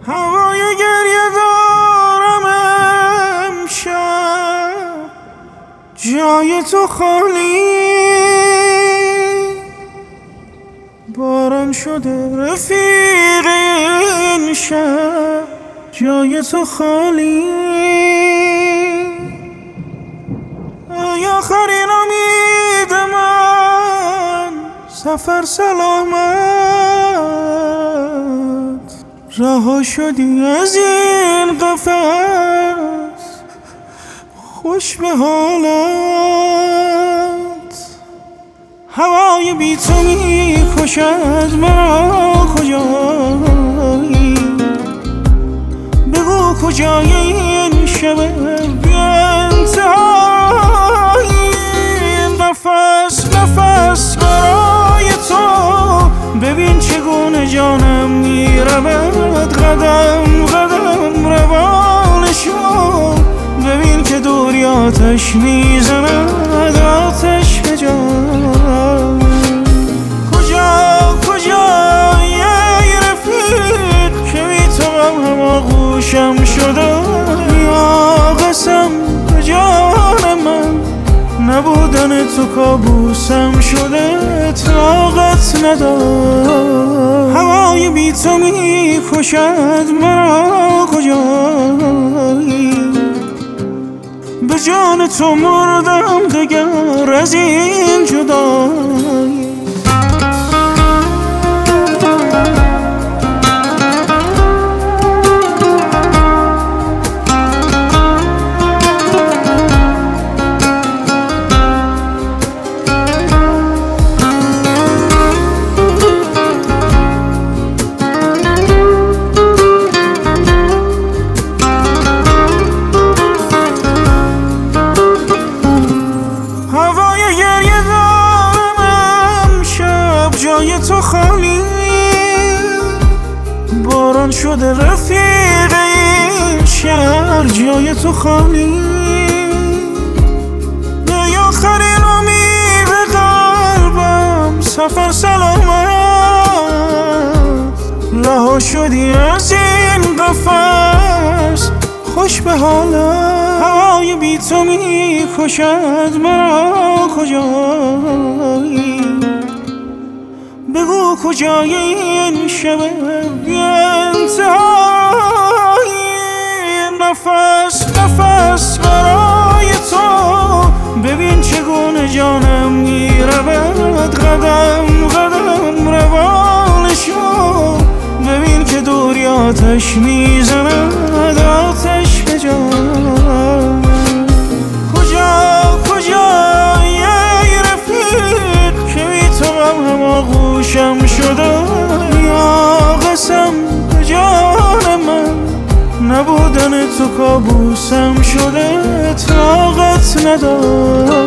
هوای گریه دارم امشب، جای تو خالی. باران شده رفیق این شب، جای تو خالی. ای آخرین امید من، سفر سلامت. رها شدی از این قفس، خوش به حالت. هوای بی تو می کشد مرا، کجایی؟ بگو کجای این شب بی انتهایی. نفس نفس برای تو، ببین چگونه جانم می رود. قدم قدم روانشو، ببین که دوری آتش می زند، آتش به جان. کجای رفیق که بی تو هم آغوشم شده؟ یا قسم به جان من، نبودن تو کابوسم شده. طاقت ندارم، هوای بی تو می کشد مرا، کجایی؟ به جان تو مردم دگر از این جدایی. جای تو خالی. باران شده رفیق این شهر، جای تو خالی. ای آخرین امید قلبم، سفر سلامت. رها شدی از این قفس، خوش به حالت. هوای بی تو می کشد مرا، کجایی؟ بگو کجای این شب بی انتهایی. نفس نفس برای تو، ببین چگونه جانم می رود. قدم قدم روانشو، ببین که دوری آتش می زند، آتش به جان. کجای رفیق که بی تو هم آغوشم شده؟ یا قسم به جان من، نبودن تو کابوسم شده. طاقت ندارم.